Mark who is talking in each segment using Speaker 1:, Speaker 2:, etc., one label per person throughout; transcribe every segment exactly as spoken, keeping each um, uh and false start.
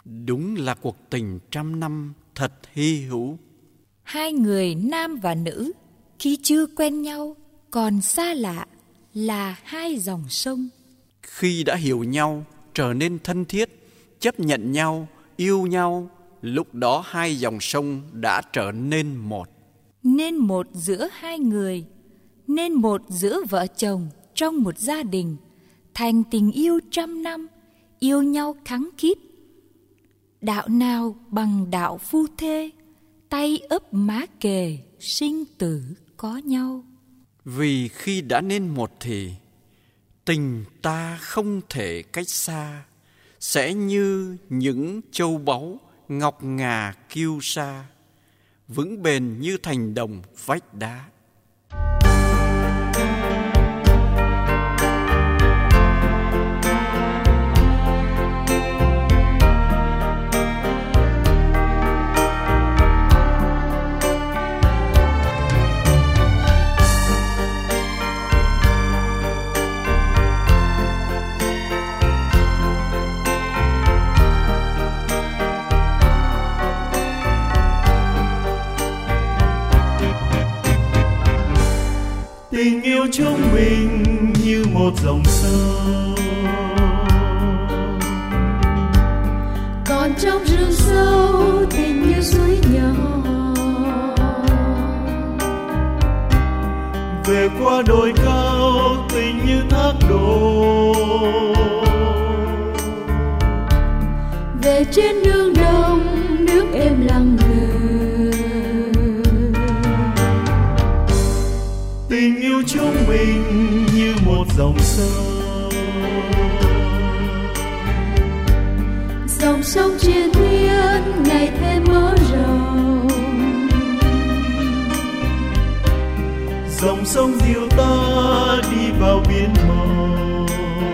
Speaker 1: Đúng là cuộc tình trăm năm thật hy hữu.
Speaker 2: Hai người nam và nữ khi chưa quen nhau còn xa lạ là hai dòng sông.
Speaker 1: Khi đã hiểu nhau, trở nên thân thiết, chấp nhận nhau, yêu nhau, lúc đó hai dòng sông đã trở nên một.
Speaker 2: Nên một giữa hai người, nên một giữa vợ chồng trong một gia đình, thành tình yêu trăm năm, yêu nhau khăng khít. Đạo nào bằng đạo phu thê, tay ấp má kề, sinh tử có nhau.
Speaker 1: Vì khi đã nên một thì tình ta không thể cách xa, sẽ như những châu báu ngọc ngà kiêu sa, vững bền như thành đồng vách đá.
Speaker 3: Tình yêu chúng mình như một dòng sông,
Speaker 4: còn trong rừng sâu tình như suối nhỏ.
Speaker 3: Về qua đồi cao tình như thác đổ,
Speaker 4: về trên nương đồng nước êm lặng lờ.
Speaker 3: Tình yêu chúng mình như một dòng sông,
Speaker 4: dòng sông triền miên ngày thêm mở rộng.
Speaker 3: Dòng sông dìu ta đi vào biển màu.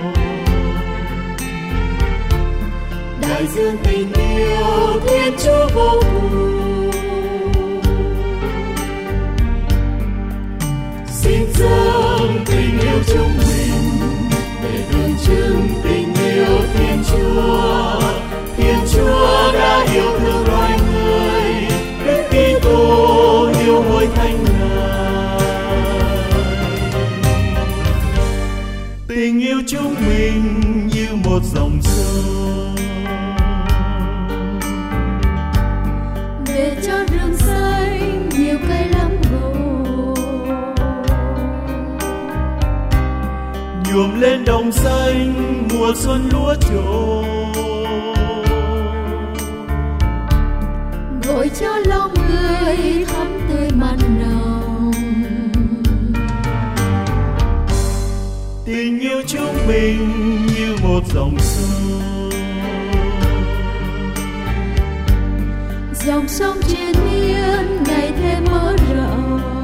Speaker 4: Đại dương tình yêu Thiên Chúa vô cùng,
Speaker 3: xin dâng tình yêu chúng mình để tượng trưng tình yêu Thiên Chúa. Thiên Chúa đã yêu thương loài người, Đức Kitô yêu hối thánh Ngài. Tình yêu chúng mình như một dòng sông,
Speaker 4: về cho rừng xanh nhiều cây lắm gồ,
Speaker 3: nhuộm lên đồng xanh mùa xuân lúa trổ,
Speaker 4: gội cho lòng người thắm tươi mặn nồng.
Speaker 3: Tình yêu chúng mình như một dòng sông,
Speaker 4: dòng sông triền miên ngày thêm mở rộng.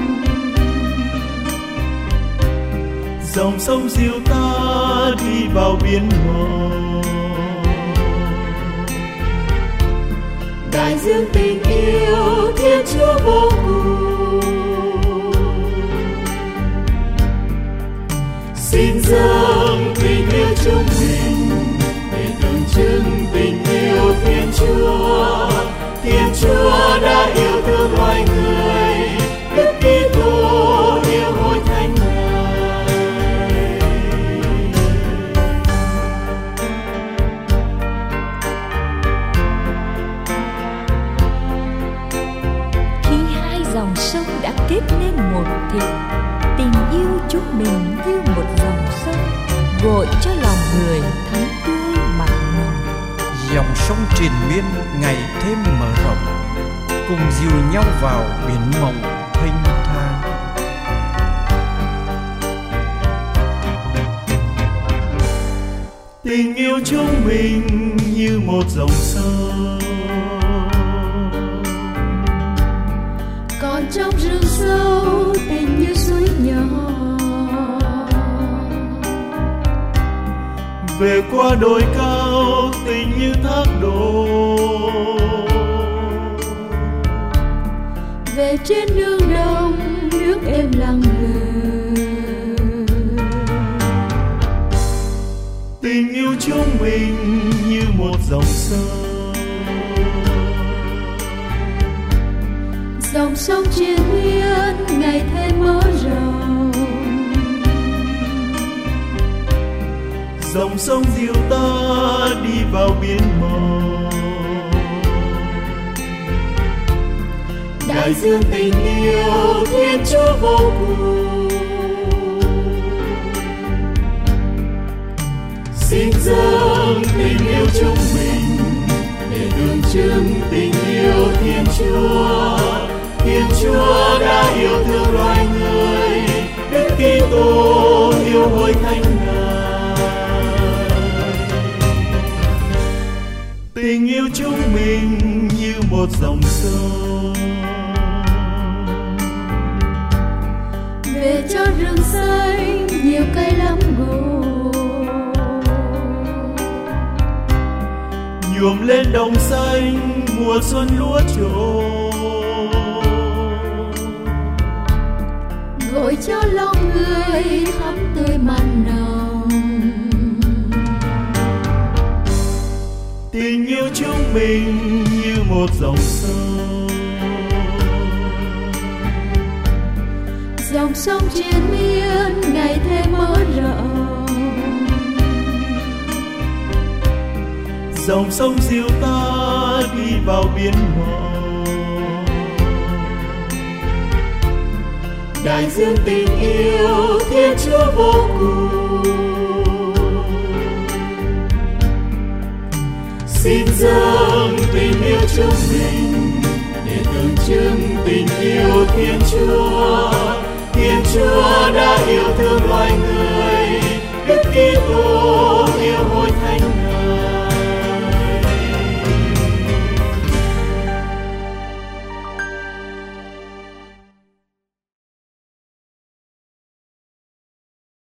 Speaker 3: Dòng sông dìu ta đi vào biển màu.
Speaker 4: Đại dương tình yêu Thiên Chúa vô cùng,
Speaker 3: xin dâng tình yêu chúng mình để tượng trưng tình yêu Thiên Chúa. Thiên Chúa đã yêu thương loài người, Đức Kitô yêu hối thánh Ngài.
Speaker 2: Khi hai dòng sông đã kết nên một thì tình yêu chúng mình như một dòng sông, gội cho lòng người thắm tươi mặn nồng.
Speaker 1: Dòng sông triền miên ngày thêm mở rộng, cùng dìu nhau vào biển mộng thênh thang.
Speaker 3: Tình yêu chúng mình như một dòng sông,
Speaker 4: còn trong rừng sâu tình như suối nhỏ.
Speaker 3: về qua đồi cao tình như thác đổ,
Speaker 4: về trên nương đồng nước êm lặng lờ.
Speaker 3: tình yêu chúng mình như một dòng dòng sông,
Speaker 4: dòng sông triền miên ngày thêm mở rộng,
Speaker 3: dòng sông dìu ta đi vào biển màu.
Speaker 4: Đại dương tình yêu Thiên Chúa vô cùng,
Speaker 3: xin dâng tình yêu chúng mình để tượng trưng tình yêu Thiên Chúa. Thiên Chúa đã yêu thương loài người, Đức Kitô yêu hối thánh Ngài. Tình yêu chúng mình như một dòng sông,
Speaker 4: về cho rừng xanh nhiều cây lắm ngô,
Speaker 3: nhuộm lên đồng xanh mùa xuân lúa trổ,
Speaker 4: gội cho lòng người thắm tươi mặn nồng.
Speaker 3: Tình yêu chúng mình như một dòng sông,
Speaker 4: dòng sông triền miên ngày thêm mở rộng,
Speaker 3: dòng sông dìu ta đi vào biển màu. Đại dương tình yêu Thiên Chúa vô cùng, xin dâng tình yêu chúng mình để tượng trưng tình yêu Thiên Chúa. Thiên Chúa đã yêu thương loài người, Đức Kitô